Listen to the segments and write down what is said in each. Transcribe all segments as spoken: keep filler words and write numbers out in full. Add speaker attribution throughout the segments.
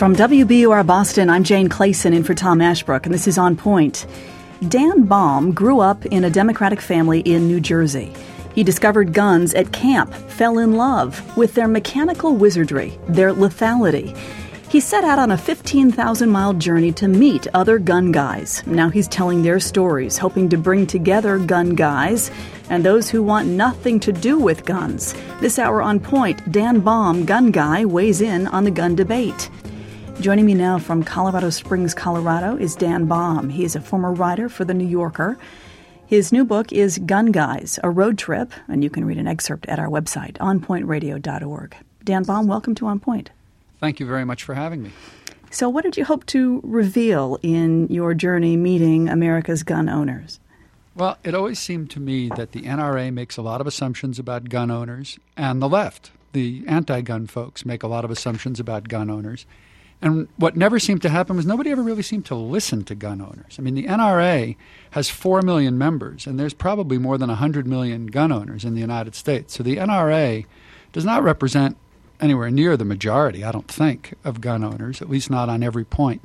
Speaker 1: From W B U R Boston, I'm Jane Clayson in for Tom Ashbrook, and this is On Point. Dan Baum grew up in a Democratic family in New Jersey. He discovered guns at camp, fell in love with their mechanical wizardry, their lethality. He set out on a fifteen thousand mile journey to meet other gun guys. Now he's telling their stories, hoping to bring together gun guys and those who want nothing to do with guns. This hour on Point, Dan Baum, gun guy, weighs in on the gun debate. Joining me now from Colorado Springs, Colorado, is Dan Baum. He is a former writer for The New Yorker. His new book is Gun Guys, A Road Trip, and you can read an excerpt at our website, on point radio dot org. Dan Baum, welcome to On Point.
Speaker 2: Thank you very much for having me.
Speaker 1: So what did you hope to reveal in your journey meeting America's gun owners?
Speaker 2: Well, it always seemed to me that the N R A makes a lot of assumptions about gun owners, and the left, the anti-gun folks, make a lot of assumptions about gun owners. And what never seemed to happen was nobody ever really seemed to listen to gun owners. I mean, the N R A has four million members, and there's probably more than one hundred million gun owners in the United States. So the N R A does not represent anywhere near the majority, I don't think, of gun owners, at least not on every point.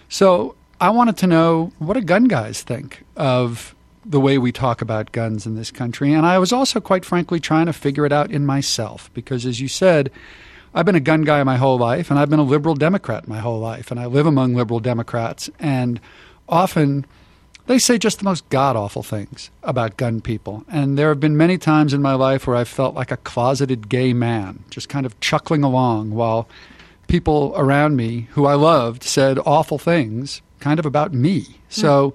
Speaker 2: So I wanted to know, what do gun guys think of the way we talk about guns in this country? And I was also, quite frankly, trying to figure it out in myself, because, as you said, I've been a gun guy my whole life, and I've been a liberal Democrat my whole life, and I live among liberal Democrats, and often they say just the most god-awful things about gun people. And there have been many times in my life where I've felt like a closeted gay man, just kind of chuckling along while people around me who I loved said awful things kind of about me. So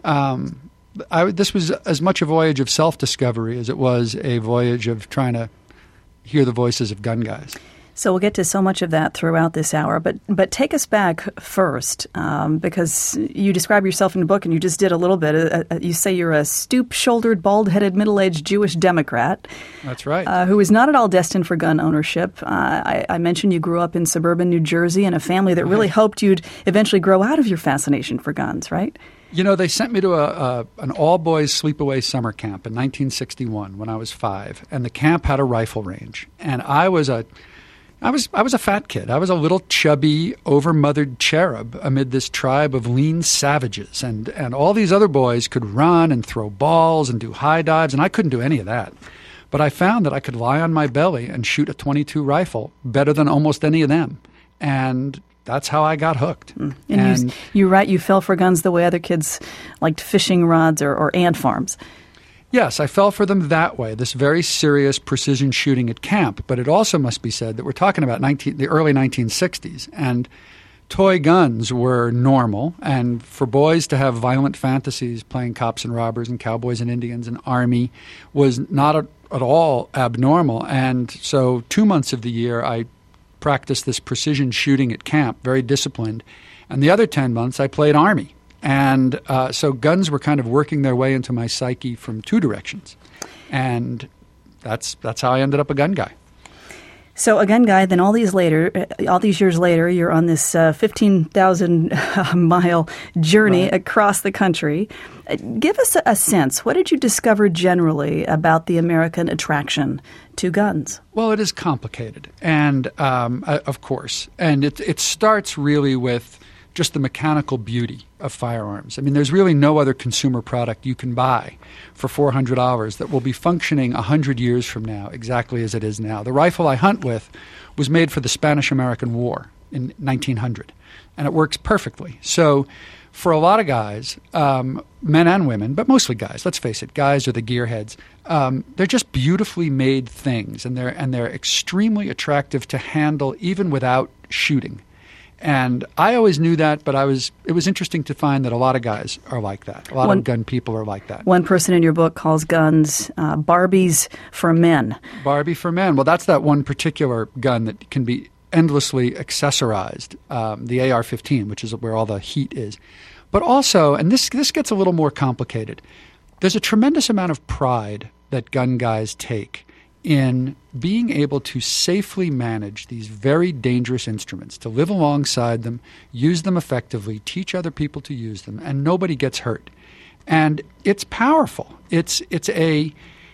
Speaker 2: um, I, this was as much a voyage of self-discovery as it was a voyage of trying to hear the voices of gun guys.
Speaker 1: So we'll get to so much of that throughout this hour, but but take us back first, um, because you describe yourself in the book, and you just did a little bit. Uh, uh, you say you're a stoop-shouldered, bald-headed, middle-aged Jewish Democrat.
Speaker 2: That's right.
Speaker 1: Uh, who is not at all destined for gun ownership. Uh, I, I mentioned you grew up in suburban New Jersey in a family that really hoped you'd eventually grow out of your fascination for guns, right?
Speaker 2: You know, they sent me to a, a an all-boys sleepaway summer camp in nineteen sixty-one when I was five, and the camp had a rifle range, and I was a I was I was a fat kid. I was a little chubby, over-mothered cherub amid this tribe of lean savages. And, and all these other boys could run and throw balls and do high dives, and I couldn't do any of that. But I found that I could lie on my belly and shoot a twenty-two rifle better than almost any of them. And that's how I got hooked.
Speaker 1: Mm. And, and you, you write you fell for guns the way other kids liked fishing rods or, or ant farms.
Speaker 2: Yes, I fell for them that way, this very serious precision shooting at camp. But it also must be said that we're talking about nineteen, the early nineteen sixties, and toy guns were normal. And for boys to have violent fantasies playing cops and robbers and cowboys and Indians and army was not at, at all abnormal. And so two months of the year I practiced this precision shooting at camp, very disciplined. And the other ten months I played army. And uh, so guns were kind of working their way into my psyche from two directions. And that's that's how I ended up a gun guy.
Speaker 1: So a gun guy, then all these later, all these years later, you're on this uh, fifteen thousand mile journey right. across the country. Give us a, a sense. What did you discover generally about the American attraction to guns?
Speaker 2: Well, it is complicated, and um, uh, of course. And it, it starts really with just the mechanical beauty of firearms. I mean, there's really no other consumer product you can buy for four hundred dollars that will be functioning one hundred years from now exactly as it is now. The rifle I hunt with was made for the Spanish-American War in nineteen hundred, and it works perfectly. So for a lot of guys, um, men and women, but mostly guys, let's face it, guys are the gearheads, um, they're just beautifully made things, and they're, and they're extremely attractive to handle even without shooting. And I always knew that, but I was it was interesting to find that a lot of guys are like that. A lot
Speaker 1: one,
Speaker 2: of gun people are like that.
Speaker 1: One person in your book calls guns uh, Barbies for men.
Speaker 2: Barbie for men. Well, that's that one particular gun that can be endlessly accessorized, um, the A R fifteen, which is where all the heat is. But also, and this this gets a little more complicated, there's a tremendous amount of pride that gun guys take in being able to safely manage these very dangerous instruments, to live alongside them, use them effectively, teach other people to use them, and nobody gets hurt. And it's powerful. It's it's a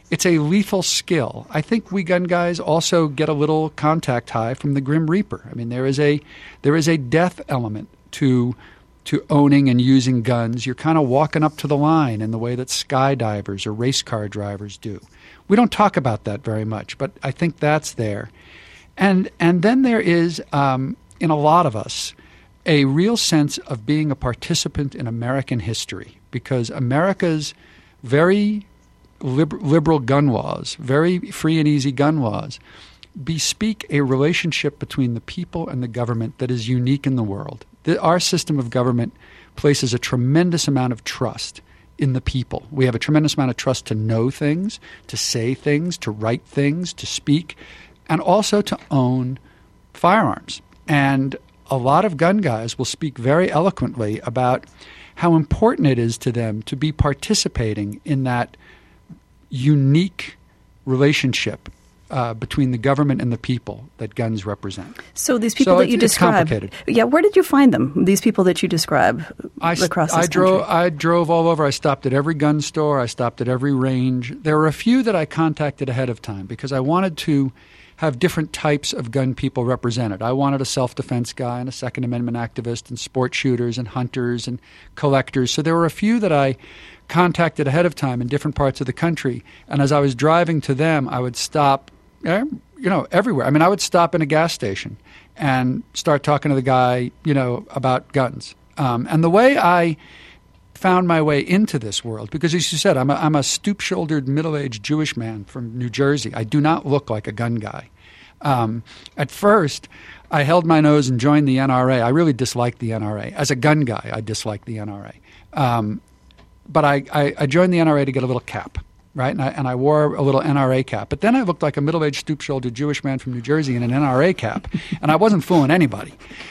Speaker 2: it's a lethal skill. I think we gun guys also get a little contact high from the Grim Reaper. I mean, there is a there is a death element to to owning and using guns. You're kind of walking up to the line in the way that skydivers or race car drivers do. We don't talk about that very much, but I think that's there. And and then there is, um, in a lot of us, a real sense of being a participant in American history, because America's very liber- liberal gun laws, very free and easy gun laws, bespeak a relationship between the people and the government that is unique in the world. The, our system of government places a tremendous amount of trust in the people. We have a tremendous amount of trust to know things, to say things, to write things, to speak, and also to own firearms. And a lot of gun guys will speak very eloquently about how important it is to them to be participating in that unique relationship uh, between the government and the people that guns represent.
Speaker 1: So these people
Speaker 2: so
Speaker 1: that you describe, yeah, where did you find them? These people that you describe
Speaker 2: I,
Speaker 1: across this
Speaker 2: I drove.
Speaker 1: country?
Speaker 2: I drove all over. I stopped at every gun store. I stopped at every range. There were a few that I contacted ahead of time because I wanted to have different types of gun people represented. I wanted a self-defense guy and a Second Amendment activist and sport shooters and hunters and collectors. So there were a few that I contacted ahead of time in different parts of the country. And as I was driving to them, I would stop, eh, you know, everywhere. I mean, I would stop in a gas station and start talking to the guy, you know, about guns. Um, and the way I found my way into this world, because as you said, I'm a, I'm a stoop-shouldered, middle-aged Jewish man from New Jersey. I do not look like a gun guy. Um, at first, I held my nose and joined the N R A. I really disliked the N R A. As a gun guy, I disliked the N R A. Um, but I, I, I joined the N R A to get a little cap, right? And I, and I wore a little N R A cap. But then I looked like a middle-aged, stoop-shouldered Jewish man from New Jersey in an N R A cap, and I wasn't fooling anybody.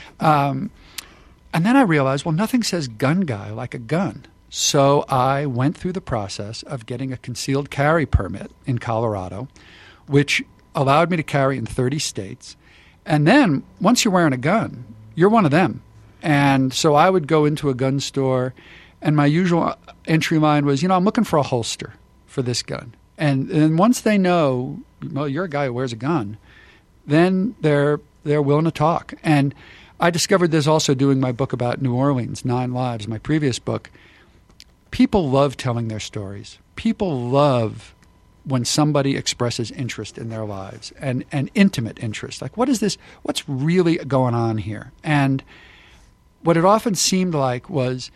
Speaker 2: Um, And then I realized, well, nothing says gun guy like a gun. So I went through the process of getting a concealed carry permit in Colorado, which allowed me to carry in thirty states. And then once you're wearing a gun, you're one of them. And so I would go into a gun store, and my usual entry line was, you know, I'm looking for a holster for this gun. And and once they know, well, you're a guy who wears a gun, then they're they're willing to talk. And I discovered this also doing my book about New Orleans, Nine Lives, my previous book. People love telling their stories. People love when somebody expresses interest in their lives and, and intimate interest. Like, what is this? What's really going on here? And what it often seemed like was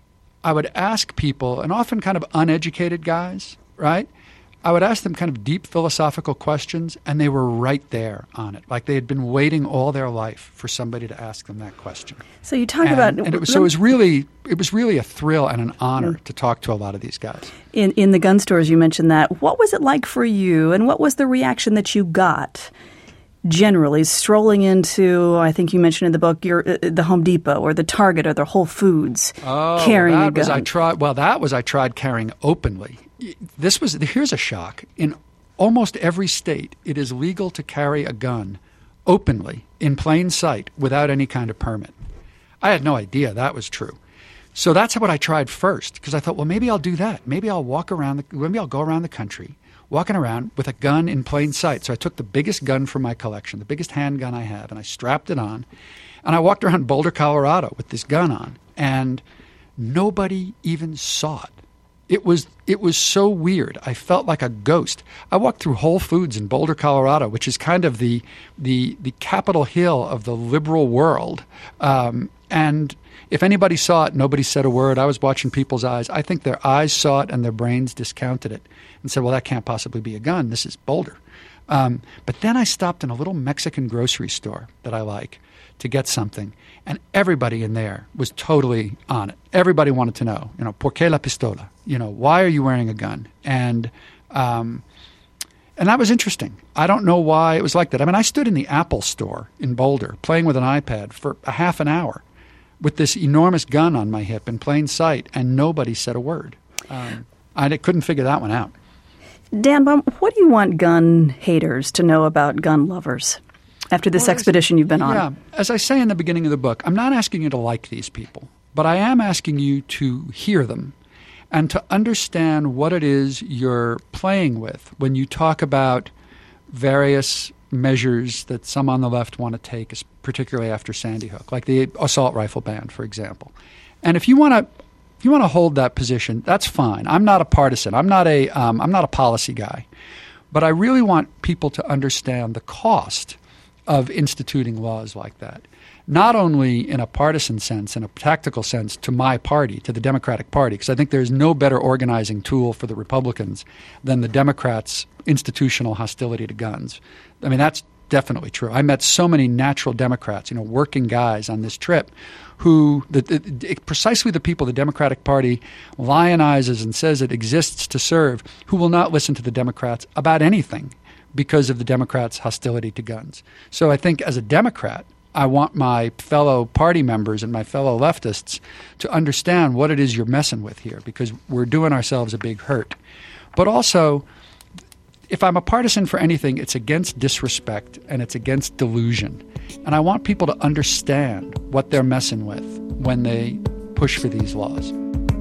Speaker 2: I would ask people, and often kind of uneducated guys, right? I would ask them kind of deep philosophical questions, and they were right there on it. Like they had been waiting all their life for somebody to ask them that question.
Speaker 1: So you talk
Speaker 2: and,
Speaker 1: about...
Speaker 2: And it was, so it was really it was really a thrill and an honor mm. to talk to a lot of these guys.
Speaker 1: In, in the gun stores, you mentioned that. What was it like for you, and what was the reaction that you got generally strolling into, I think you mentioned in the book, your, uh, the Home Depot or the Target or the Whole Foods,
Speaker 2: oh,
Speaker 1: carrying
Speaker 2: that
Speaker 1: a gun?
Speaker 2: Was I tried, well, that was I tried carrying openly. This was here's a shock. In almost every state, it is legal to carry a gun openly in plain sight without any kind of permit. I had no idea that was true. So that's what I tried first, because I thought, well, maybe I'll do that. Maybe I'll walk around, the, maybe I'll go around the country, walking around with a gun in plain sight. So I took the biggest gun from my collection, the biggest handgun I have, and I strapped it on, and I walked around Boulder, Colorado with this gun on, and nobody even saw it. It was it was so weird. I felt like a ghost. I walked through Whole Foods in Boulder, Colorado, which is kind of the the the Capitol Hill of the liberal world. Um, and if anybody saw it, nobody said a word. I was watching people's eyes. I think their eyes saw it and their brains discounted it and said, well, that can't possibly be a gun. This is Boulder. Um, but then I stopped in a little Mexican grocery store that I like to get something, and everybody in there was totally on it. Everybody wanted to know, you know, ¿por qué la pistola? You know, why are you wearing a gun? And um, and that was interesting. I don't know why it was like that. I mean, I stood in the Apple store in Boulder playing with an iPad for a half an hour with this enormous gun on my hip in plain sight, and nobody said a word. Um, I couldn't figure that one out.
Speaker 1: Dan Baum, what do you want gun haters to know about gun lovers after this well, expedition you've been on?
Speaker 2: Yeah. As I say in the beginning of the book, I'm not asking you to like these people, but I am asking you to hear them and to understand what it is you're playing with when you talk about various measures that some on the left want to take, particularly after Sandy Hook, like the assault rifle ban, for example. And if you want to if you want to hold that position, that's fine. I'm not a partisan. I'm not a um, I'm not a policy guy. But I really want people to understand the cost of instituting laws like that, not only in a partisan sense, in a tactical sense, to my party, to the Democratic Party, because I think there's no better organizing tool for the Republicans than the Democrats' institutional hostility to guns. I mean, that's definitely true. I met so many natural Democrats, you know, working guys on this trip who the, the, precisely the people the Democratic Party lionizes and says it exists to serve, who will not listen to the Democrats about anything because of the Democrats' hostility to guns. So I think as a Democrat, I want my fellow party members and my fellow leftists to understand what it is you're messing with here, because we're doing ourselves a big hurt. But also, if I'm a partisan for anything, it's against disrespect and it's against delusion. And I want people to understand what they're messing with when they push for these laws.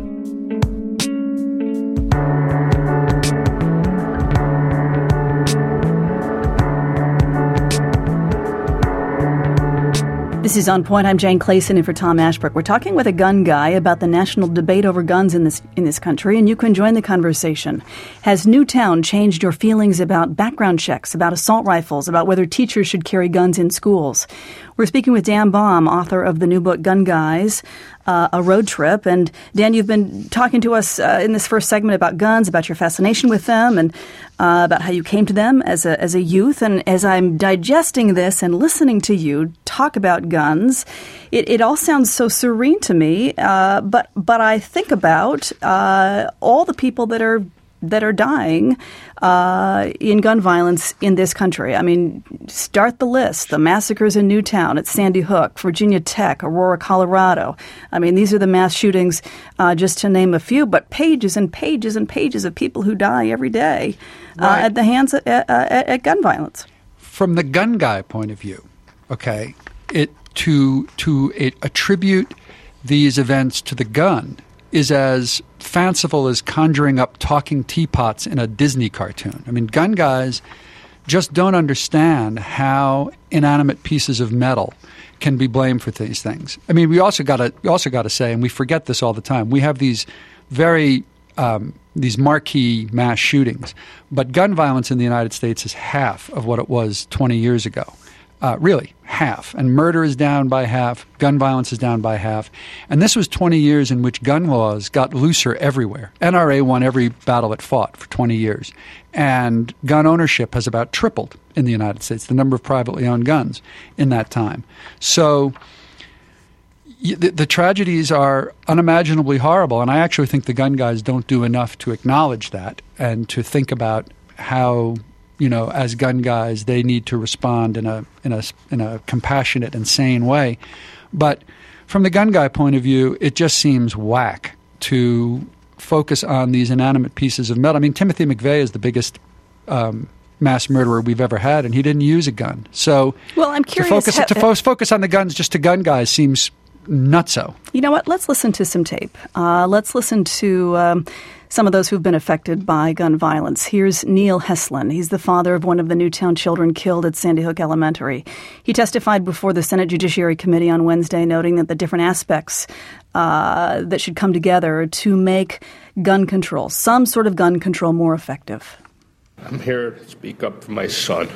Speaker 1: This is On Point. I'm Jane Clayson in for Tom Ashbrook. We're talking with a gun guy about the national debate over guns in this in this country, and you can join the conversation. Has Newtown changed your feelings about background checks, about assault rifles, about whether teachers should carry guns in schools? We're speaking with Dan Baum, author of the new book, Gun Guys, uh, A Road Trip. And Dan, you've been talking to us uh, in this first segment about guns, about your fascination with them, and uh, about how you came to them as a as a youth. And as I'm digesting this and listening to you talk about guns, it, it all sounds so serene to me. Uh, but but I think about uh, all the people that are that are dying uh, in gun violence in this country. I mean, start the list. The massacres in Newtown, at Sandy Hook, Virginia Tech, Aurora, Colorado. I mean, these are the mass shootings, uh, just to name a few, but pages and pages and pages of people who die every day uh, right. at the hands of, uh, at, at gun violence.
Speaker 2: From the gun guy point of view, okay, it to to it, attribute these events to the gun is as fanciful as conjuring up talking teapots in a Disney cartoon. I mean, gun guys just don't understand how inanimate pieces of metal can be blamed for these things. I mean, we also got to we also got to say, and we forget this all the time, we have these very um, these marquee mass shootings, but gun violence in the United States is half of what it was twenty years ago. Uh, really, half. And murder is down by half. Gun violence is down by half. And this was twenty years in which gun laws got looser everywhere. N R A won every battle it fought for twenty years. And gun ownership has about tripled in the United States, the number of privately owned guns in that time. So the, the tragedies are unimaginably horrible. And I actually think the gun guys don't do enough to acknowledge that and to think about how, you know, as gun guys, they need to respond in a in a in a compassionate and sane way. But from the gun guy point of view, it just seems whack to focus on these inanimate pieces of metal. I mean, Timothy McVeigh is the biggest um, mass murderer we've ever had, and he didn't use a gun. So,
Speaker 1: well, I'm curious
Speaker 2: to focus
Speaker 1: how,
Speaker 2: to fo- focus on the guns just to gun guys seems nutso.
Speaker 1: You know what? Let's listen to some tape. Uh, let's listen to Um some of those who've been affected by gun violence. Here's Neil Heslin. He's the father of one of the Newtown children killed at Sandy Hook Elementary. He testified before the Senate Judiciary Committee on Wednesday, noting that the different aspects uh, that should come together to make gun control, some sort of gun control, more effective.
Speaker 3: I'm here to speak up for my son.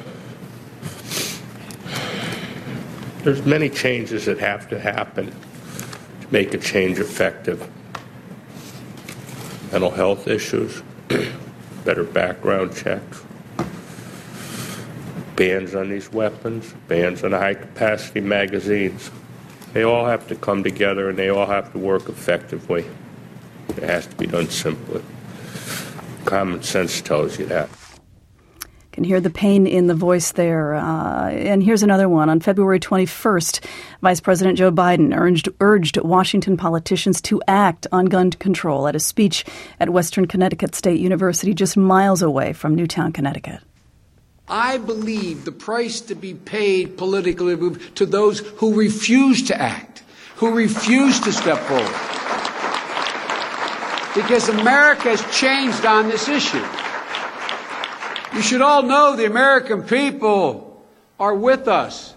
Speaker 3: There's many changes that have to happen to make a change effective. Mental health issues, better background checks, bans on these weapons, bans on high-capacity magazines. They all have to come together and they all have to work effectively. It has to be done simply. Common sense tells you that.
Speaker 1: Can hear the pain in the voice there. Uh, and here's another one. On February twenty-first, Vice President Joe Biden urged, urged Washington politicians to act on gun control at a speech at Western Connecticut State University, just miles away from Newtown, Connecticut.
Speaker 4: I believe the price to be paid politically to those who refuse to act, who refuse to step forward. because America has changed on this issue. You should all know the American people are with us.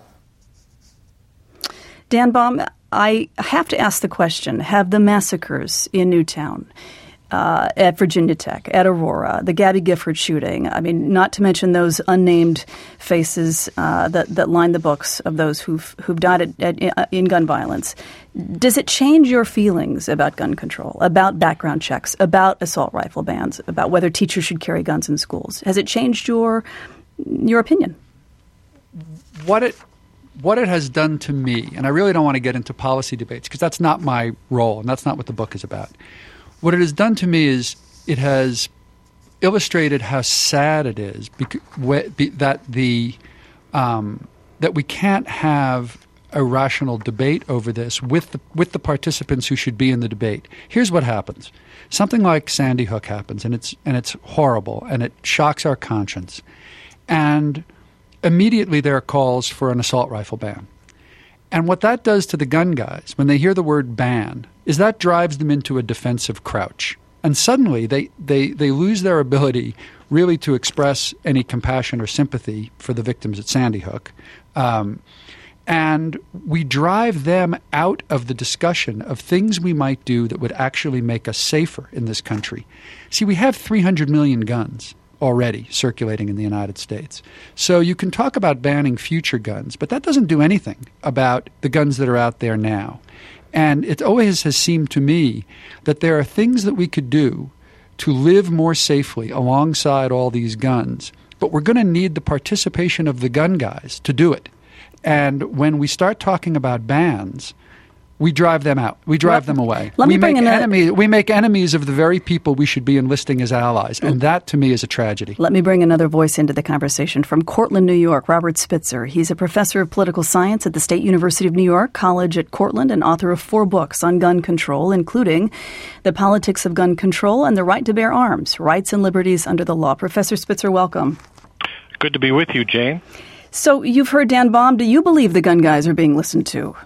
Speaker 1: Dan Baum, I have to ask the question, have the massacres in Newtown, uh, at Virginia Tech, at Aurora, the Gabby Gifford shooting, I mean, not to mention those unnamed faces uh, that, that line the books of those who've, who've died at, at, in gun violence, does it change your feelings about gun control, about background checks, about assault rifle bans, about whether teachers should carry guns in schools? Has it changed your your opinion?
Speaker 2: What it what it has done to me, and I really don't want to get into policy debates because that's not my role and that's not what the book is about. What it has done to me is it has illustrated how sad it is that the um, that we can't have a rational debate over this with the, with the participants who should be in the debate. Here's what happens. Something like Sandy Hook happens, and it's and it's horrible, and it shocks our conscience. And immediately there are calls for an assault rifle ban. And what that does to the gun guys, when they hear the word ban, is that drives them into a defensive crouch. And suddenly they, they, they lose their ability really to express any compassion or sympathy for the victims at Sandy Hook. Um, And we drive them out of the discussion of things we might do that would actually make us safer in this country. See, we have three hundred million guns already circulating in the United States. So you can talk about banning future guns, but that doesn't do anything about the guns that are out there now. And it always has seemed to me that there are things that we could do to live more safely alongside all these guns, but we're going to need the participation of the gun guys to do it. And when we start talking about bans, we drive them out. We drive
Speaker 1: let,
Speaker 2: them away.
Speaker 1: Let
Speaker 2: we
Speaker 1: me bring
Speaker 2: make
Speaker 1: in
Speaker 2: enemies. We make enemies of the very people we should be enlisting as allies, and that to me is a tragedy.
Speaker 1: Let me bring another voice into the conversation from Cortland, New York. Robert Spitzer. He's a professor of political science at the State University of New York College at Cortland and author of four books on gun control, including The Politics of Gun Control and The Right to Bear Arms: Rights and Liberties Under the Law. Professor Spitzer, welcome.
Speaker 5: Good to be with you, Jane.
Speaker 1: So you've heard Dan Baum. Do you believe the gun guys are being listened to?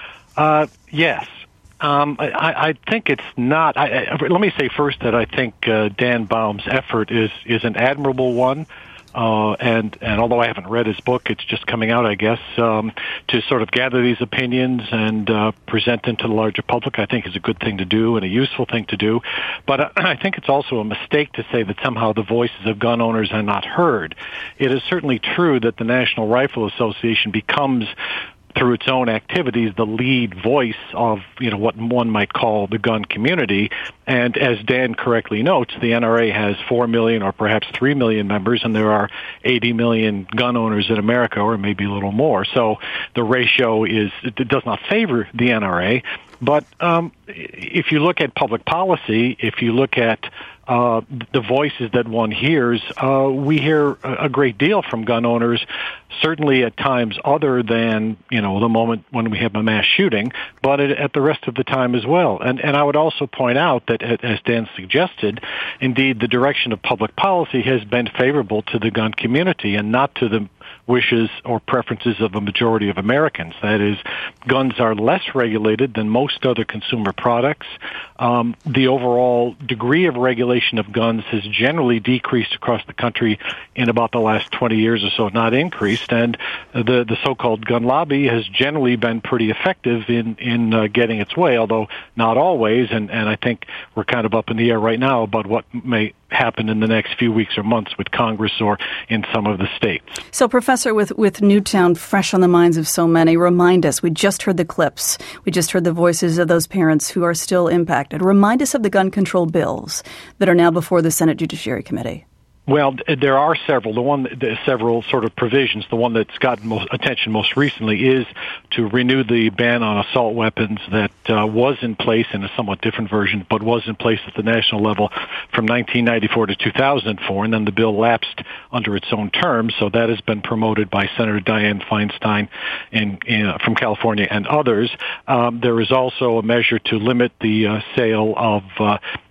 Speaker 5: Uh, yes. Um, I, I think it's not. I, I, let me say first that I think uh, Dan Baum's effort is, is an admirable one. Uh, and, and although I haven't read his book, it's just coming out, I guess, um, to sort of gather these opinions and uh, present them to the larger public, I think is a good thing to do and a useful thing to do. But uh, I think it's also a mistake to say that somehow the voices of gun owners are not heard. It is certainly true that the National Rifle Association becomes, through its own activities, the lead voice of, you know, what one might call the gun community. And as Dan correctly notes, the N R A has four million or perhaps three million members, and there are eighty million gun owners in America, or maybe a little more. So the ratio is, it does not favor the N R A. But um, if you look at public policy, if you look at uh, the voices that one hears, uh, we hear a great deal from gun owners, certainly at times other than, you know, the moment when we have a mass shooting, but at the rest of the time as well. And, and I would also point out that, as Dan suggested, indeed, the direction of public policy has been favorable to the gun community and not to the wishes or preferences of a majority of Americans. That is, guns are less regulated than most other consumer products. Um, the overall degree of regulation of guns has generally decreased across the country in about the last twenty years or so, not increased. And the, the so-called gun lobby has generally been pretty effective in, in uh, getting its way, although not always. And, and I think we're kind of up in the air right now about what may happen in the next few weeks or months with Congress or in some of the states.
Speaker 1: So, Professor, with, with Newtown fresh on the minds of so many, remind us, we just heard the clips, we just heard the voices of those parents who are still impacted. Remind us of the gun control bills that are now before the Senate Judiciary Committee.
Speaker 5: Well, there are several. The one, the several sort of provisions. The one that's gotten most attention most recently is to renew the ban on assault weapons that uh, was in place in a somewhat different version, but was in place at the national level from nineteen ninety-four to two thousand four, and then the bill lapsed under its own terms. So that has been promoted by Senator Dianne Feinstein in, in, from California and others. Um, there is also a measure to limit the uh, sale of uh,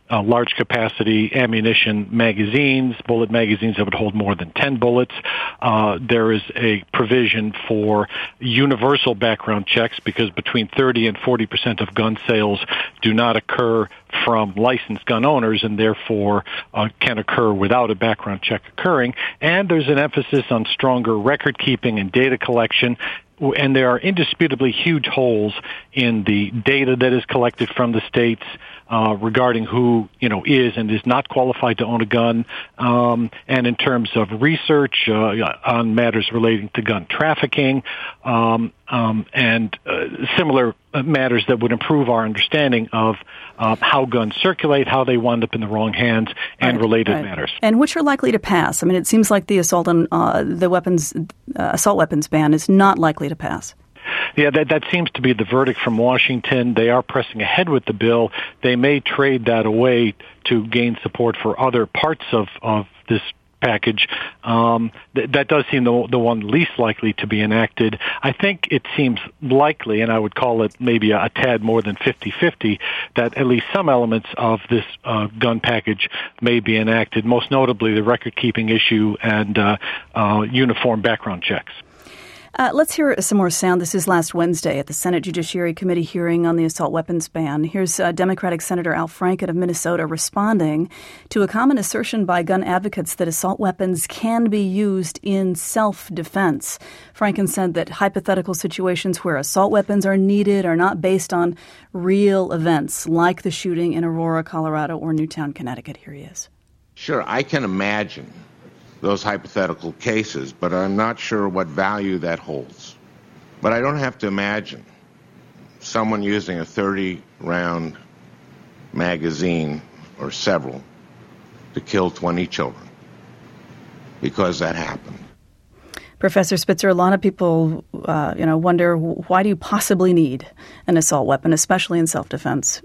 Speaker 5: uh, large capacity ammunition magazines, bullet magazines that would hold more than ten bullets. Uh, there is a provision for universal background checks because between thirty and forty percent of gun sales do not occur from licensed gun owners and therefore uh, can occur without a background check occurring. And there's an emphasis on stronger record keeping and data collection. And there are indisputably huge holes in the data that is collected from the states uh, regarding who, you know, is and is not qualified to own a gun, um, and in terms of research uh, on matters relating to gun trafficking, um, um, and uh, similar matters that would improve our understanding of uh, how guns circulate, how they wind up in the wrong hands, and
Speaker 1: right,
Speaker 5: related
Speaker 1: right.
Speaker 5: matters.
Speaker 1: And which are likely to pass? I mean, it seems like the assault on uh, the weapons, uh, assault weapons ban is not likely to pass.
Speaker 5: Yeah, that that seems to be the verdict from Washington. They are pressing ahead with the bill. They may trade that away to gain support for other parts of, of this package. Um, th- that does seem the, the one least likely to be enacted. I think it seems likely, and I would call it maybe a, a tad more than fifty-fifty, that at least some elements of this uh, gun package may be enacted, most notably the record-keeping issue and uh, uh, uniform background checks.
Speaker 1: Uh, let's hear some more sound. This is last Wednesday at the Senate Judiciary Committee hearing on the assault weapons ban. Here's uh, Democratic Senator Al Franken of Minnesota responding to a common assertion by gun advocates that assault weapons can be used in self-defense. Franken said that hypothetical situations where assault weapons are needed are not based on real events like the shooting in Aurora, Colorado, or Newtown, Connecticut. Here he is.
Speaker 6: Sure, I can imagine those hypothetical cases, but I'm not sure what value that holds. But I don't have to imagine someone using a thirty round magazine or several to kill twenty children, because that happened.
Speaker 1: Professor Spitzer, a lot of people, uh, you know, wonder, why do you possibly need an assault weapon, especially in self-defense?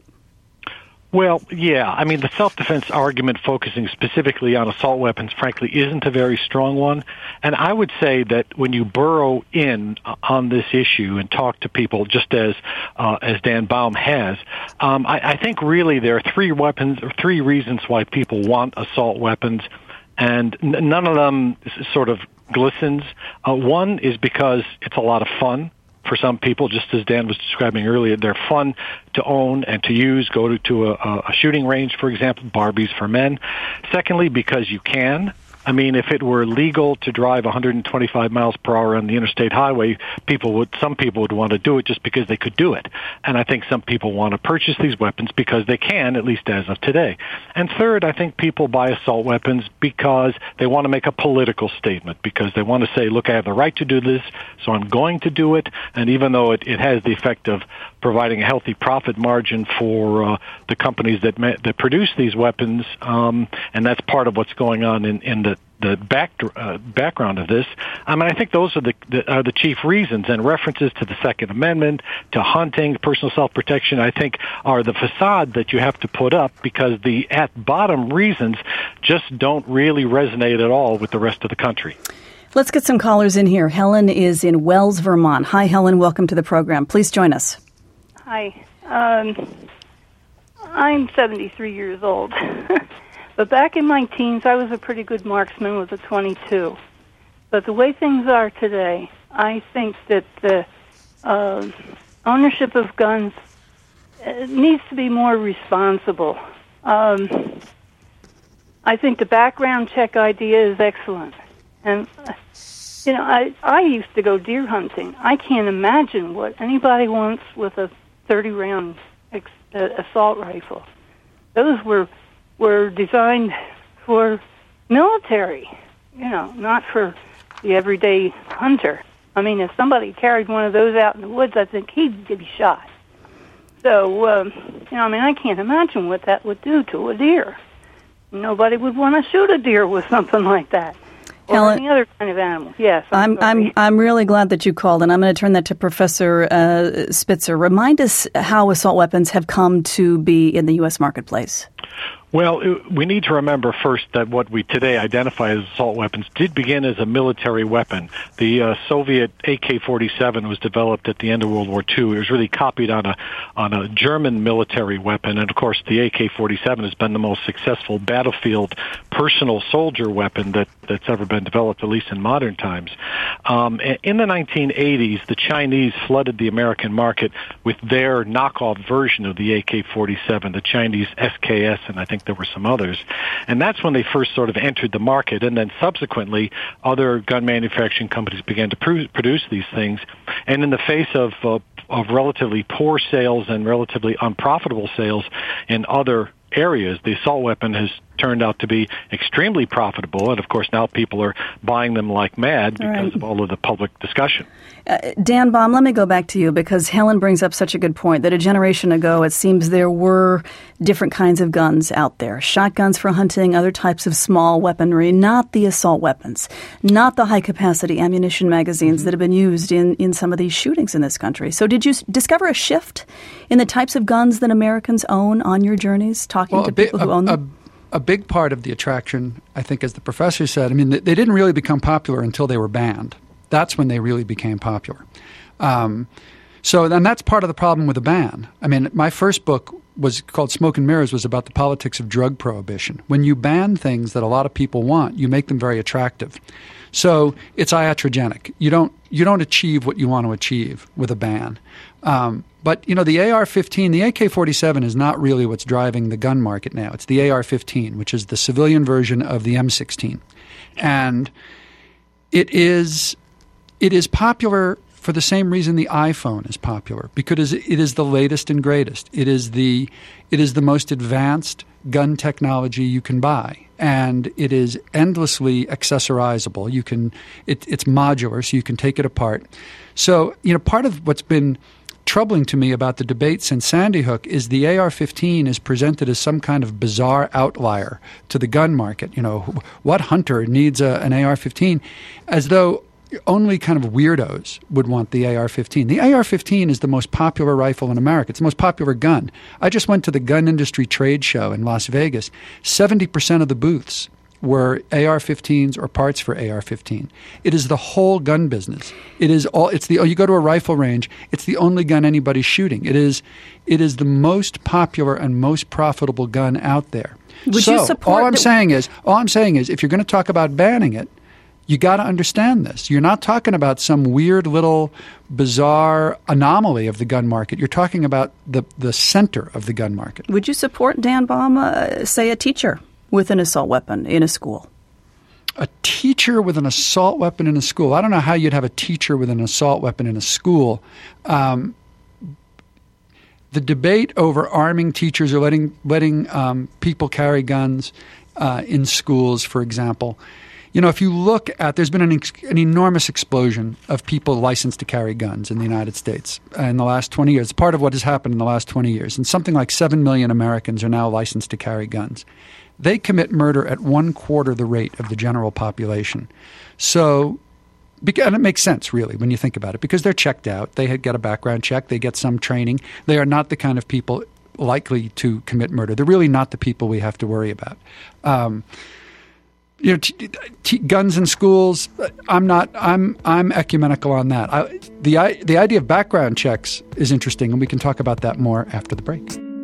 Speaker 5: Well, yeah. I mean, the self-defense argument focusing specifically on assault weapons, frankly, isn't a very strong one. And I would say that when you burrow in on this issue and talk to people, just as uh, as Dan Baum has, um, I, I think really there are three weapons or three reasons why people want assault weapons, and n- none of them sort of glistens. Uh, one is because it's a lot of fun. For some people, just as Dan was describing earlier, they're fun to own and to use. Go to, to a, a shooting range, for example, Barbies for men. Secondly, because you can. I mean, if it were legal to drive one hundred twenty-five miles per hour on the interstate highway, people would, some people would want to do it just because they could do it. And I think some people want to purchase these weapons because they can, at least as of today. And third, I think people buy assault weapons because they want to make a political statement, because they want to say, look, I have the right to do this, so I'm going to do it. And even though it, it has the effect of providing a healthy profit margin for uh, the companies that ma- that produce these weapons, um, and that's part of what's going on in, in the the back, uh, background of this. I mean, I think those are the, the, are the chief reasons, and references to the Second Amendment, to hunting, personal self-protection, I think are the facade that you have to put up, because the at bottom reasons just don't really resonate at all with the rest of the country.
Speaker 1: Let's get some callers in here. Helen is in Wells, Vermont. Hi, Helen. Welcome to the program. Please join us.
Speaker 7: Hi. Um, I'm seventy-three years old. But back in my teens, I was a pretty good marksman with a twenty-two. But the way things are today, I think that the uh, ownership of guns needs to be more responsible. Um, I think the background check idea is excellent. And, you know, I, I used to go deer hunting. I can't imagine what anybody wants with a thirty round ex- uh, assault rifle. Those were... were designed for military, you know, not for the everyday hunter. I mean, if somebody carried one of those out in the woods, I think he'd be shot. So, um, you know, I mean, I can't imagine what that would do to a deer. Nobody would want to shoot a deer with something like that. Or
Speaker 1: Helen,
Speaker 7: any other kind of animal. Yes,
Speaker 1: I'm I'm I'm, I'm really glad that you called, and I'm going to turn that to Professor uh, Spitzer. Remind us how assault weapons have come to be in the U S marketplace.
Speaker 5: Well, it, we need to remember first that what we today identify as assault weapons did begin as a military weapon. The uh, Soviet A K forty-seven was developed at the end of World War Two. It was really copied on a on a German military weapon, and of course, the A K forty-seven has been the most successful battlefield personal soldier weapon that that's ever been developed, at least in modern times. Um, in the nineteen eighties, the Chinese flooded the American market with their knockoff version of the A K forty-seven, the Chinese S K S, and I think there were some others. And that's when they first sort of entered the market. And then subsequently, other gun manufacturing companies began to pr- produce these things. And in the face of, uh, of relatively poor sales and relatively unprofitable sales in other areas, the assault weapon has turned out to be extremely profitable. And, of course, now people are buying them like mad because
Speaker 1: right.
Speaker 5: of all of the public discussion.
Speaker 1: Uh, Dan Baum, let me go back to you because Helen brings up such a good point that a generation ago it seems there were different kinds of guns out there. Shotguns for hunting, other types of small weaponry, not the assault weapons, not the high-capacity ammunition magazines mm-hmm. that have been used in, in some of these shootings in this country. So did you s- discover a shift in the types of guns that Americans own on your journeys, talking
Speaker 2: well,
Speaker 1: to
Speaker 2: bi-
Speaker 1: people who
Speaker 2: a,
Speaker 1: own them?
Speaker 2: A, a big part of the attraction, I think, as the professor said, I mean, they, they didn't really become popular until they were banned. That's when they really became popular. Um, so, and that's part of the problem with the ban. I mean, my first book was called Smoke and Mirrors, was about the politics of drug prohibition. When you ban things that a lot of people want, you make them very attractive. So it's iatrogenic. You don't you don't achieve what you want to achieve with a ban. Um, but, you know, the A R fifteen, the A K forty-seven is not really what's driving the gun market now. It's the A R fifteen, which is the civilian version of the M sixteen. And it is it is popular for the same reason the iPhone is popular, because it is the latest and greatest. It is the it is the most advanced gun technology you can buy, and it is endlessly accessorizable. You can it, it's modular, so you can take it apart. So, you know, part of what's been troubling to me about the debate since Sandy Hook is the A R fifteen is presented as some kind of bizarre outlier to the gun market. You know, what hunter needs a, an A R fifteen? As though only kind of weirdos would want the A R fifteen. The A R fifteen is the most popular rifle in America. It's the most popular gun. I just went to the gun industry trade show in Las Vegas. seventy percent of the booths were A R fifteens or parts for A R fifteen. It is the whole gun business. It is all. It's the. Oh, you go to a rifle range. It's the only gun anybody's shooting. It is. It is the most popular and most profitable gun out there.
Speaker 1: Would
Speaker 2: so,
Speaker 1: you support?
Speaker 2: All I'm
Speaker 1: the-
Speaker 2: saying is, all I'm saying is, if you're going to talk about banning it, you got to understand this. You're not talking about some weird little bizarre anomaly of the gun market. You're talking about the the center of the gun market.
Speaker 1: Would you support, Dan Baum, uh, say a teacher with an assault weapon in a school?
Speaker 2: A teacher with an assault weapon in a school. I don't know how you'd have a teacher with an assault weapon in a school. Um, the debate over arming teachers or letting letting um, people carry guns uh, in schools, for example. You know, if you look at, there's been an, ex- an enormous explosion of people licensed to carry guns in the United States in the last twenty years. It's part of what has happened in the last twenty years. And something like seven million Americans are now licensed to carry guns. They commit murder at one quarter the rate of the general population. So, and it makes sense, really, when you think about it, because they're checked out. They get a background check. They get some training. They are not the kind of people likely to commit murder. They're really not the people we have to worry about. Um, You know, t- t- guns in schools. I'm not. I'm. I'm ecumenical on that. I, the I, the idea of background checks is interesting, and we can talk about that more after the break.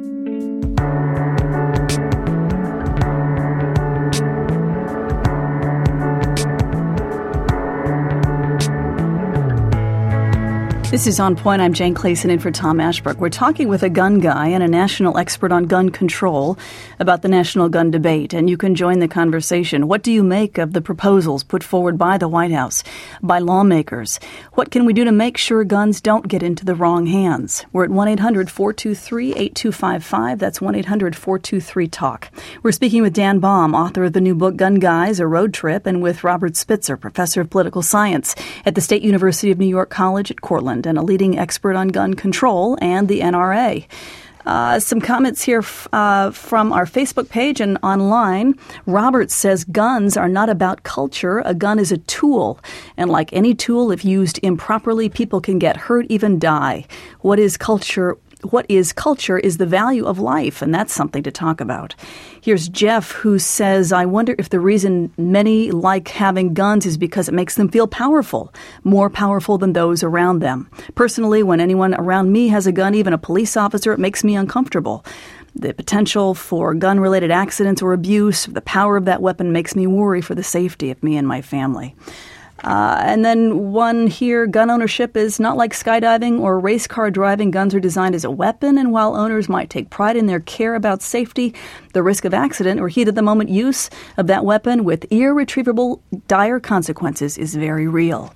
Speaker 1: This is On Point. I'm Jane Clayson in for Tom Ashbrook. We're talking with a gun guy and a national expert on gun control about the national gun debate, and you can join the conversation. What do you make of the proposals put forward by the White House, by lawmakers? What can we do to make sure guns don't get into the wrong hands? We're at one eight hundred four two three eight two five five. That's one eight hundred four two three talk. We're speaking with Dan Baum, author of the new book Gun Guys, A Road Trip, and with Robert Spitzer, professor of political science at the State University of New York College at Cortland, and a leading expert on gun control and the N R A. Uh, some comments here f- uh, from our Facebook page and online. Robert says guns are not about culture. A gun is a tool. And like any tool, if used improperly, people can get hurt, even die. What is culture? what is culture is the value of life, and that's something to talk about. Here's Jeff, who says, I wonder if the reason many like having guns is because it makes them feel powerful, more powerful than those around them. Personally, when anyone around me has a gun, even a police officer, it makes me uncomfortable. The potential for gun-related accidents or abuse, the power of that weapon makes me worry for the safety of me and my family. Uh, and then one here, gun ownership is not like skydiving or race car driving. Guns are designed as a weapon, and while owners might take pride in their care about safety, the risk of accident or heat-of-the-moment use of that weapon with irretrievable, dire consequences is very real.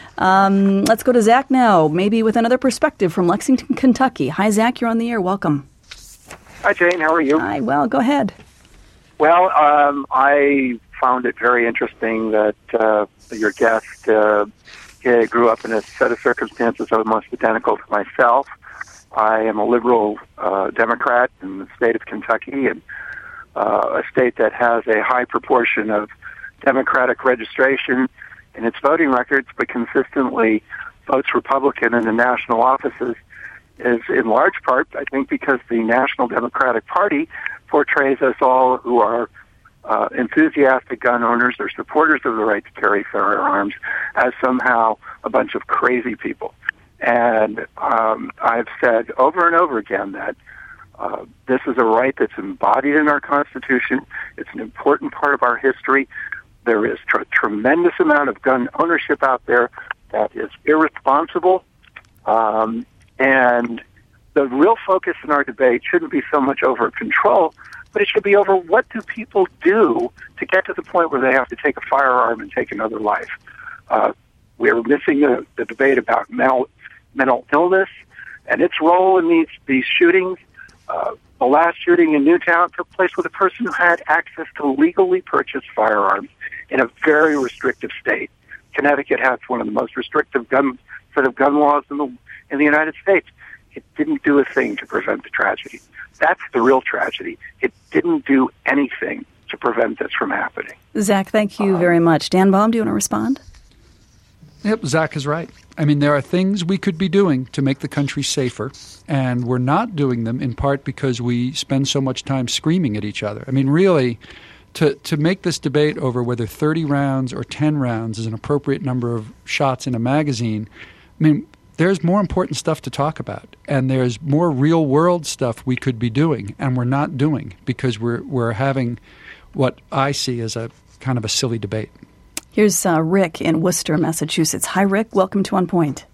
Speaker 1: Um, let's go to Zach now, maybe with another perspective from Lexington, Kentucky. Hi, Zach, you're on the air. Welcome.
Speaker 8: Hi, Jane. How are you?
Speaker 1: Hi, well, go ahead.
Speaker 8: Well, um, I found it very interesting that uh, your guest uh, grew up in a set of circumstances almost identical to myself. I am a liberal uh, Democrat in the state of Kentucky, and uh, a state that has a high proportion of Democratic registration in its voting records, but consistently votes Republican in the national offices, is in large part, I think, because the National Democratic Party portrays us all who are uh, enthusiastic gun owners or supporters of the right to carry firearms as somehow a bunch of crazy people. And um, I've said over and over again that uh, this is a right that's embodied in our Constitution. It's an important part of our history. There is a tremendous amount of gun ownership out there that is irresponsible. Um, and the real focus in our debate shouldn't be so much over control, but it should be over what do people do to get to the point where they have to take a firearm and take another life. Uh, we're missing the, the debate about mental, mental illness and its role in these, these shootings. Uh, the last shooting in Newtown took place with a person who had access to legally purchased firearms in a very restrictive state. Connecticut has one of the most restrictive gun set of gun laws in the in the United States. It didn't do a thing to prevent the tragedy. That's the real tragedy. It didn't do anything to prevent this from happening.
Speaker 1: Zach, thank you um, very much. Dan Baum, do you want to respond?
Speaker 2: Yep, Zach is right. I mean, there are things we could be doing to make the country safer, and we're not doing them in part because we spend so much time screaming at each other. I mean, really, to, to make this debate over whether thirty rounds or ten rounds is an appropriate number of shots in a magazine, I mean, there's more important stuff to talk about, and there's more real-world stuff we could be doing, and we're not doing because we're we're having what I see as a kind of a silly debate.
Speaker 1: Here's uh, Rick in Worcester, Massachusetts. Hi, Rick. Welcome to On Point.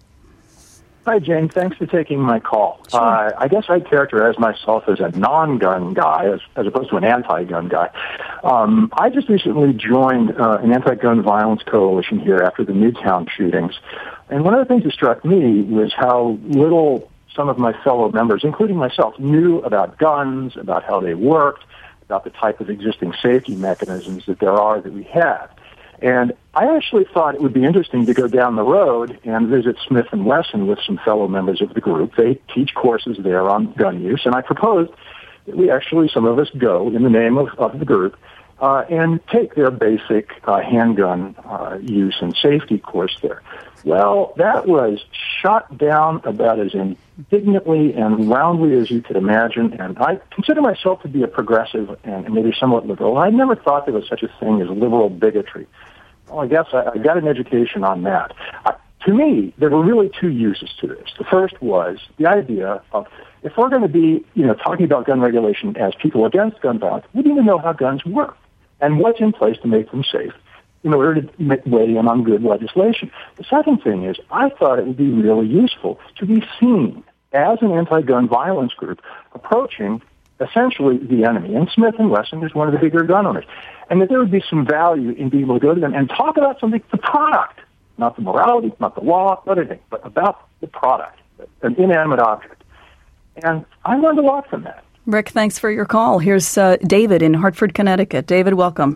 Speaker 9: Hi, Jane. Thanks for taking my call.
Speaker 1: Sure.
Speaker 9: Uh, I guess I'd characterize myself as a non-gun guy as, as opposed to an anti-gun guy. Um, I just recently joined uh, an anti-gun violence coalition here after the Newtown shootings. And one of the things that struck me was how little some of my fellow members, including myself, knew about guns, about how they worked, about the type of existing safety mechanisms that there are that we have. And I actually thought it would be interesting to go down the road and visit Smith and Wesson with some fellow members of the group. They teach courses there on gun use, and I proposed that we actually, some of us go in the name of, of the group uh, and take their basic uh, handgun uh, use and safety course there. Well, that was shot down about as indignantly and roundly as you could imagine, and I consider myself to be a progressive and maybe somewhat liberal. I never thought there was such a thing as liberal bigotry. Well, I guess I, I got an education on that. Uh, to me, there were really two uses to this. The first was the idea of if we're going to be, you know, talking about gun regulation as people against gun violence, we need to know how guns work and what's in place to make them safe in order to make weigh in on good legislation. The second thing is I thought it would be really useful to be seen as an anti-gun violence group approaching essentially the enemy. And Smith and Wesson is one of the bigger gun owners. And that there would be some value in being able to go to them and talk about something, the product, not the morality, not the law, not anything, but about the product, an inanimate object. And I learned a lot from that.
Speaker 1: Rick, thanks for your call. Here's uh, David in Hartford, Connecticut. David, welcome.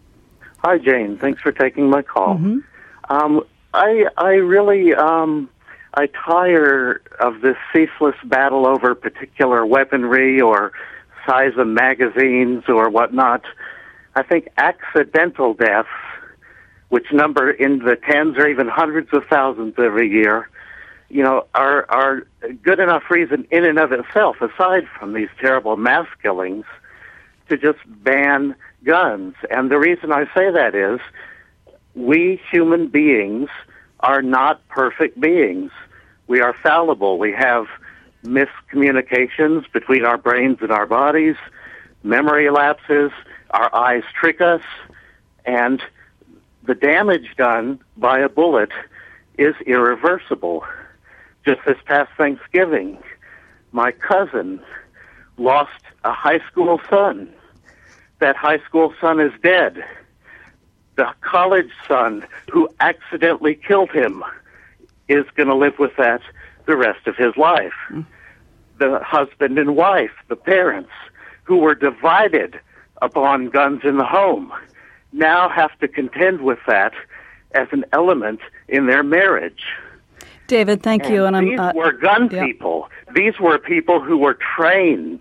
Speaker 10: Hi, Jane. Thanks for taking my call.
Speaker 1: Mm-hmm.
Speaker 10: Um, I I really um, I tire of this ceaseless battle over particular weaponry or size of magazines or whatnot. I think accidental deaths, which number in the tens or even hundreds of thousands every year, you know, are are good enough reason in and of itself, aside from these terrible mass killings, to just ban guns. And the reason I say that is we human beings are not perfect beings. We are fallible. We have miscommunications between our brains and our bodies, memory lapses, our eyes trick us, and the damage done by a bullet is irreversible. Just this past Thanksgiving, my cousin lost a high school son. That high school son is dead. The college son who accidentally killed him is going to live with that the rest of his life. Mm. The husband and wife, the parents, who were divided upon guns in the home, now have to contend with that as an element in their marriage.
Speaker 1: David, thank
Speaker 10: and
Speaker 1: you. And
Speaker 10: these
Speaker 1: I'm, uh,
Speaker 10: were gun
Speaker 1: yeah.
Speaker 10: people. These were people who were trained.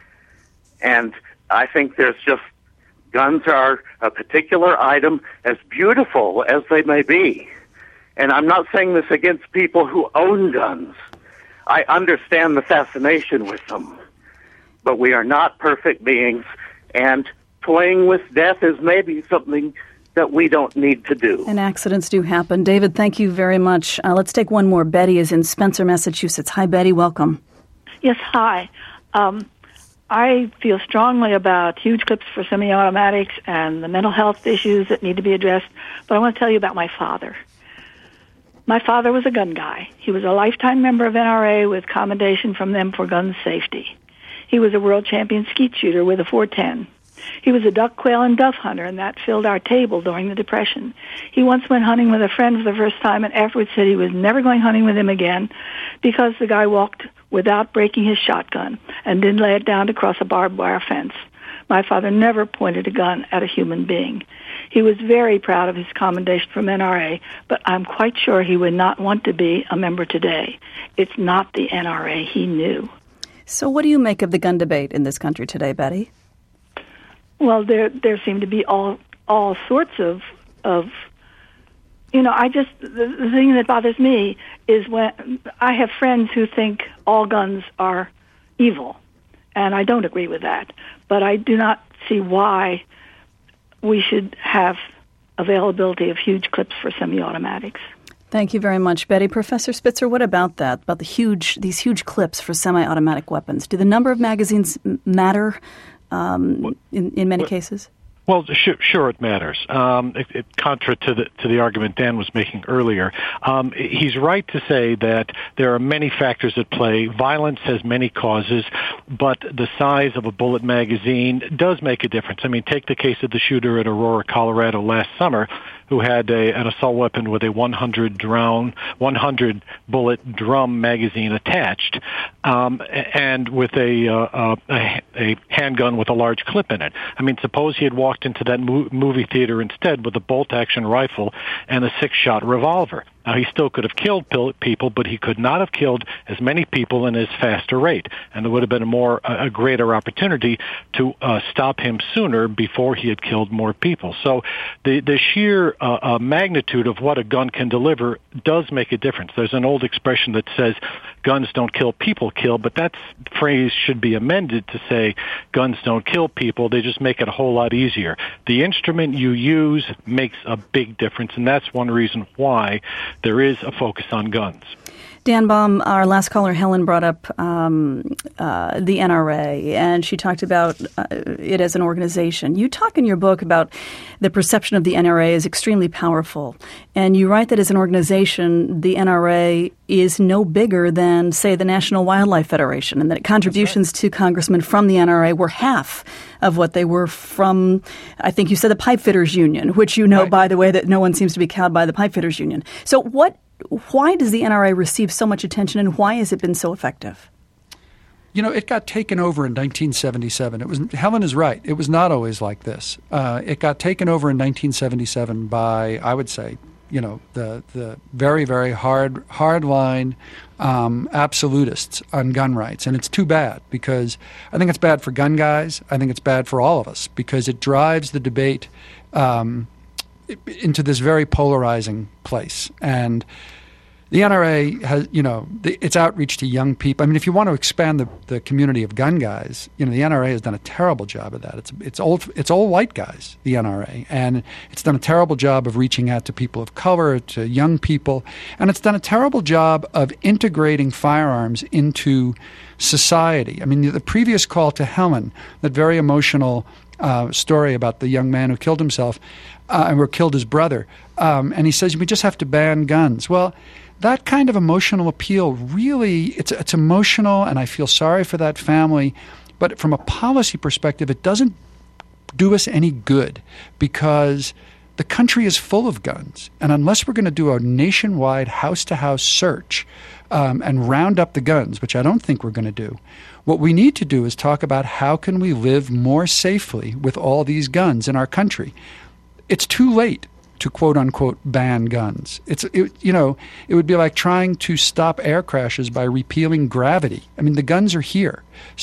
Speaker 10: And I think there's just, guns are a particular item, as beautiful as they may be. And I'm not saying this against people who own guns. I understand the fascination with them. But we are not perfect beings, and toying with death is maybe something that we don't need to do.
Speaker 1: And accidents do happen. David, thank you very much. Uh, let's take one more. Betty is in Spencer, Massachusetts. Hi, Betty. Welcome.
Speaker 11: Yes, hi. Um, I feel strongly about huge clips for semi-automatics and the mental health issues that need to be addressed, but I want to tell you about my father. My father was a gun guy. He was a lifetime member of N R A with commendation from them for gun safety. He was a world champion skeet shooter with a four ten. He was a duck, quail, and dove hunter, and that filled our table during the Depression. He once went hunting with a friend for the first time and afterwards said he was never going hunting with him again because the guy walked without breaking his shotgun and didn't lay it down to cross a barbed wire fence. My father never pointed a gun at a human being. He was very proud of his commendation from N R A, but I'm quite sure he would not want to be a member today. It's not the N R A he knew.
Speaker 1: So what do you make of the gun debate in this country today, Betty?
Speaker 11: Well, there there seem to be all all sorts of of you know, I just the, the thing that bothers me is when I have friends who think all guns are evil, and I don't agree with that. But I do not see why we should have availability of huge clips for semi-automatics.
Speaker 1: Thank you very much, Betty. Professor Spitzer, what about that? About the huge these huge clips for semi-automatic weapons? Do the number of magazines matter? Um, in, in many cases?
Speaker 5: Well, sure, sure it matters. Um, it, it, contra to the to the argument Dan was making earlier, um, he's right to say that there are many factors at play. Violence has many causes, but the size of a bullet magazine does make a difference. I mean, take the case of the shooter at Aurora, Colorado last summer, who had a, an assault weapon with a one hundred drum, one hundred bullet drum magazine attached, um, and with a, uh, a a handgun with a large clip in it. I mean, suppose he had walked into that mo- movie theater instead with a bolt-action rifle and a six-shot revolver. Now, he still could have killed people, but he could not have killed as many people in as fast a rate. And there would have been a more, a greater opportunity to uh, stop him sooner before he had killed more people. So the, the sheer uh, uh, magnitude of what a gun can deliver does make a difference. There's an old expression that says guns don't kill, people kill, but that phrase should be amended to say guns don't kill people, they just make it a whole lot easier. The instrument you use makes a big difference, and that's one reason why there is a focus on guns.
Speaker 1: Dan Baum, our last caller, Helen, brought up um, uh, the N R A, and she talked about uh, it as an organization. You talk in your book about the perception of the N R A as extremely powerful, and you write that as an organization, the N R A is no bigger than, say, the National Wildlife Federation, and that contributions to congressmen from the N R A were half of what they were from, I think you said, the Pipefitters Union, which you know, right. By the way, that no one seems to be cowed by the Pipefitters Union. So what? Why does the N R A receive so much attention, and why has it been so effective?
Speaker 2: You know, it got taken over in nineteen seventy-seven. It was Helen is right. It was not always like this. Uh, it got taken over in nineteen seventy-seven by, I would say, you know, the the very, very hard, hard line um, absolutists on gun rights. And it's too bad, because I think it's bad for gun guys. I think it's bad for all of us, because it drives the debate um, into this very polarizing place. And The N R A has, you know, the, its outreach to young people. I mean, if you want to expand the, the community of gun guys, you know, the N R A has done a terrible job of that. It's it's old it's all white guys, the N R A, and it's done a terrible job of reaching out to people of color, to young people, and it's done a terrible job of integrating firearms into society. I mean, the, the previous call to Helen, that very emotional uh, story about the young man who killed himself uh, or killed his brother, um, and he says we just have to ban guns. Well, that kind of emotional appeal really, it's, it's emotional, and I feel sorry for that family. But from a policy perspective, it doesn't do us any good because the country is full of guns. And unless we're going to do a nationwide house-to-house search um, and round up the guns, which I don't think we're going to do, what we need to do is talk about how can we live more safely with all these guns in our country. It's too late to quote-unquote ban guns. It's it, you know, it would be like trying to stop air crashes by repealing gravity. I mean, the guns are here.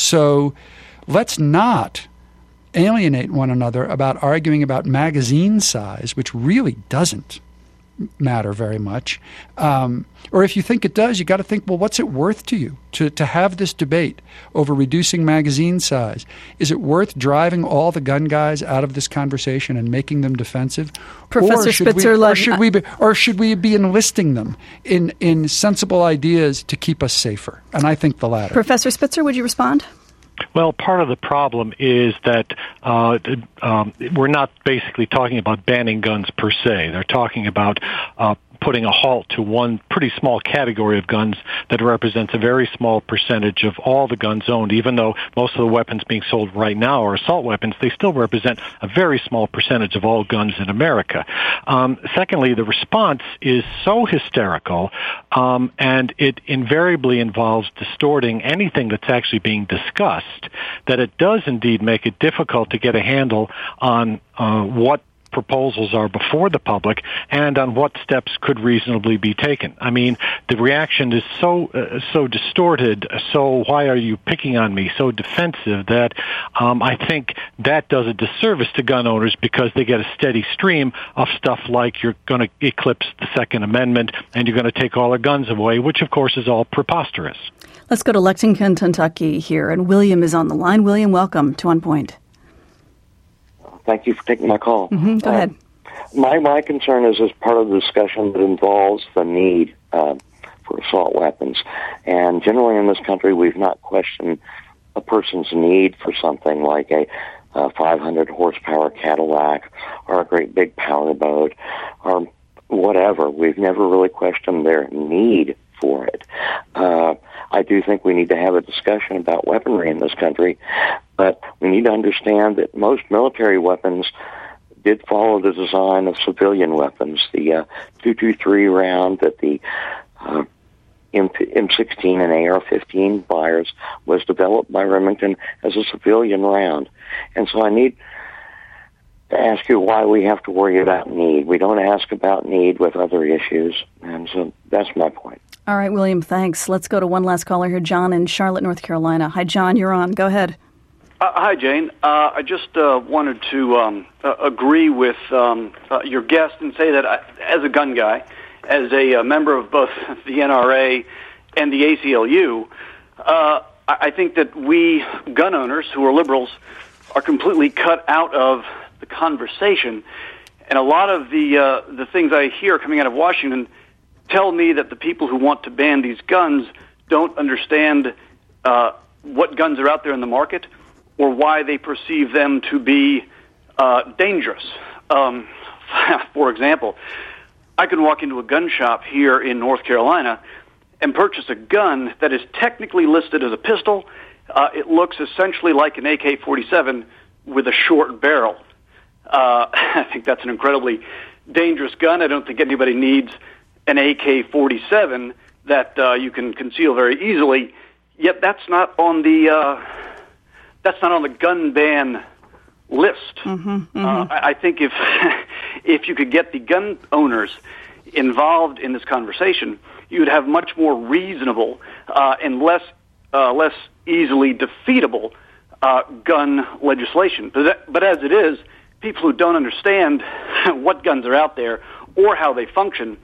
Speaker 2: So let's not alienate one another about arguing about magazine size, which really doesn't matter very much. Um, or if you think it does, you got to think, well, what's it worth to you to, to have this debate over reducing magazine size? Is it worth driving all the gun guys out of this conversation and making them defensive?
Speaker 1: Professor
Speaker 2: or should
Speaker 1: Spitzer,
Speaker 2: we, or should we be, or should we be enlisting them in, in sensible ideas to keep us safer? And I think the latter.
Speaker 1: Professor Spitzer, would you respond?
Speaker 5: Well, part of the problem is that uh, um, we're not basically talking about banning guns per se. They're talking about uh, putting a halt to one pretty small category of guns that represents a very small percentage of all the guns owned. Even though most of the weapons being sold right now are assault weapons, they still represent a very small percentage of all guns in America. Um, secondly, the response is so hysterical, um, and it invariably involves distorting anything that's actually being discussed, that it does indeed make it difficult to get a handle on uh, what proposals are before the public and on what steps could reasonably be taken. I mean, the reaction is so uh, so distorted, so why are you picking on me, so defensive, that um, I think that does a disservice to gun owners because they get a steady stream of stuff like you're going to eclipse the Second Amendment and you're going to take all our guns away, which of course is all preposterous.
Speaker 1: Let's go to Lexington, Kentucky here, and William is on the line. William, welcome to On Point.
Speaker 12: Thank you for taking my call.
Speaker 1: Mm-hmm. Go uh, ahead.
Speaker 12: My my concern is as part of the discussion that involves the need uh, for assault weapons. And generally in this country, we've not questioned a person's need for something like a, a five hundred horsepower Cadillac or a great big powerboat or whatever. We've never really questioned their need for it. Uh, I do think we need to have a discussion about weaponry in this country, but we need to understand that most military weapons did follow the design of civilian weapons. The uh, two twenty-three round that the uh, M sixteen and A R fifteen fires was developed by Remington as a civilian round. And so I need to ask you why we have to worry about need. We don't ask about need with other issues, and so that's my point.
Speaker 1: All right, William, thanks. Let's go to one last caller here, John in Charlotte, North Carolina. Hi, John, you're on. Go ahead.
Speaker 13: Uh, hi, Jane. Uh, I just uh, wanted to um, uh, agree with um, uh, your guest and say that I, as a gun guy, as a, a member of both the N R A and the A C L U, uh, I think that we gun owners who are liberals are completely cut out of the conversation. And a lot of the uh, the things I hear coming out of Washington tell me that the people who want to ban these guns don't understand uh, what guns are out there in the market or why they perceive them to be uh, dangerous. Um, for example, I can walk into a gun shop here in North Carolina and purchase a gun that is technically listed as a pistol. Uh, it looks essentially like an A K forty-seven with a short barrel. Uh, I think that's an incredibly dangerous gun. I don't think anybody needs an A K forty-seven that uh, you can conceal very easily. Yet that's not on the uh, that's not on the gun ban list.
Speaker 1: Mm-hmm, mm-hmm.
Speaker 13: Uh, I, I think if if you could get the gun owners involved in this conversation, you would have much more reasonable uh, and less uh, less easily defeatable uh, gun legislation. But, that, but as it is, people who don't understand what guns are out there or how they function,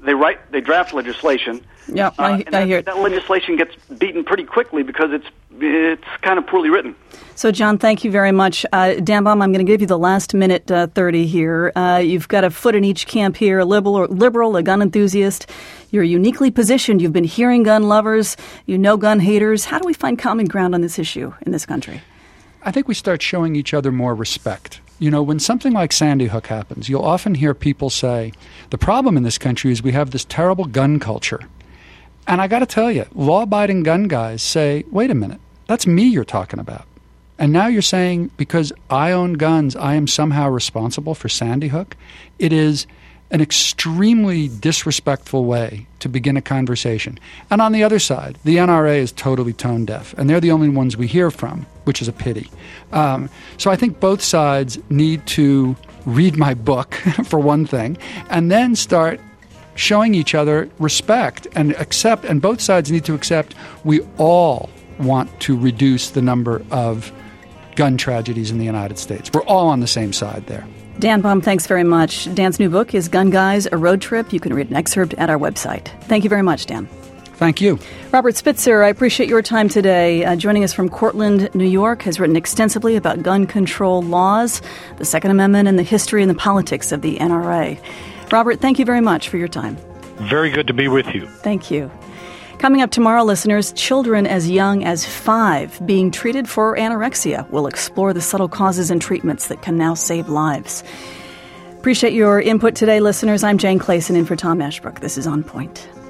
Speaker 13: they write, they draft legislation.
Speaker 1: Yeah,
Speaker 13: uh,
Speaker 1: I,
Speaker 13: and
Speaker 1: I
Speaker 13: that,
Speaker 1: hear it.
Speaker 13: That legislation gets beaten pretty quickly because it's it's kind of poorly written.
Speaker 1: So, John, thank you very much. Uh, Dan Baum, I'm going to give you the last minute uh, thirty here. Uh, you've got a foot in each camp here, a liberal, or liberal, a gun enthusiast. You're uniquely positioned. You've been hearing gun lovers. You know gun haters. How do we find common ground on this issue in this country?
Speaker 2: I think we start showing each other more respect. You know, when something like Sandy Hook happens, you'll often hear people say, the problem in this country is we have this terrible gun culture. And I got to tell you, law-abiding gun guys say, wait a minute, that's me you're talking about. And now you're saying because I own guns, I am somehow responsible for Sandy Hook? It is an extremely disrespectful way to begin a conversation. And on the other side, the N R A is totally tone deaf, and they're the only ones we hear from, which is a pity. Um, so I think both sides need to read my book, for one thing, and then start showing each other respect and accept, and both sides need to accept we all want to reduce the number of gun tragedies in the United States. We're all on the same side there.
Speaker 1: Dan Baum, thanks very much. Dan's new book is Gun Guys, A Road Trip. You can read an excerpt at our website. Thank you very much, Dan.
Speaker 2: Thank you.
Speaker 1: Robert Spitzer, I appreciate your time today. Uh, joining us from Cortland, New York, has written extensively about gun control laws, the Second Amendment, and the history and the politics of the N R A. Robert, thank you very much for your time.
Speaker 5: Very good to be with you.
Speaker 1: Thank you. Coming up tomorrow, listeners, children as young as five being treated for anorexia. We'll explore the subtle causes and treatments that can now save lives. Appreciate your input today, listeners. I'm Jane Clayson in for Tom Ashbrook. This is On Point.